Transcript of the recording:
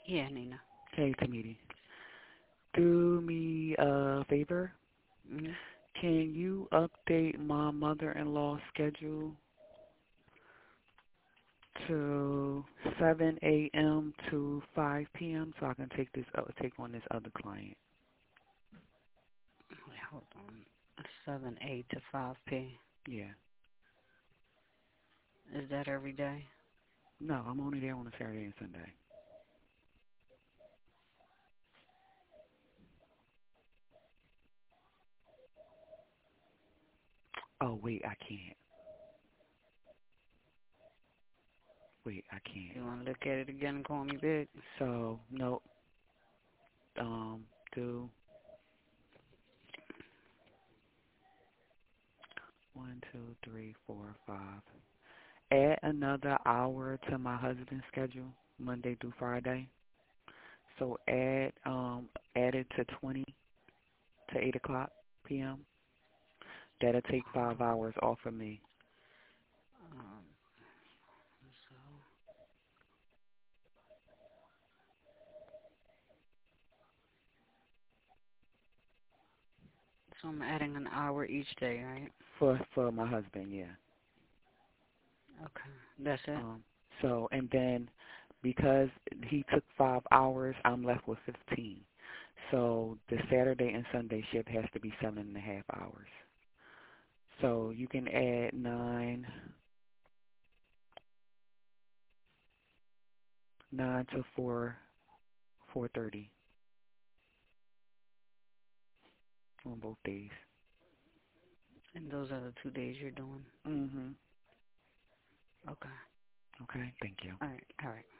Yeah, Nina. Hey, Tamiti. Do me a favor. Mhm. Can you update my mother-in-law's schedule to 7 a.m. to 5 p.m. so I can take on this other client? Wait, hold on. 7 8 to 5 p. Yeah. Is that every day? No, I'm only there on a Saturday and Sunday. Oh, wait, I can't. Wait, I can't. You want to look at it again and call me back? So, no, um, do 1, 2, 3, 4, 5. Add another hour to my husband's schedule, Monday through Friday. So add it to 20 to 8 o'clock p.m. That'll take 5 hours off of me. Um, so, so I'm adding an hour each day, right? For my husband, yeah. Okay. That's it? Um, and then because he took 5 hours, I'm left with 15. So the Saturday and Sunday shift has to be 7.5 hours. So you can add 9 to 4:30 on both days. And those are the 2 days you're doing? Mhm. Okay. Okay. Thank you. All right. All right.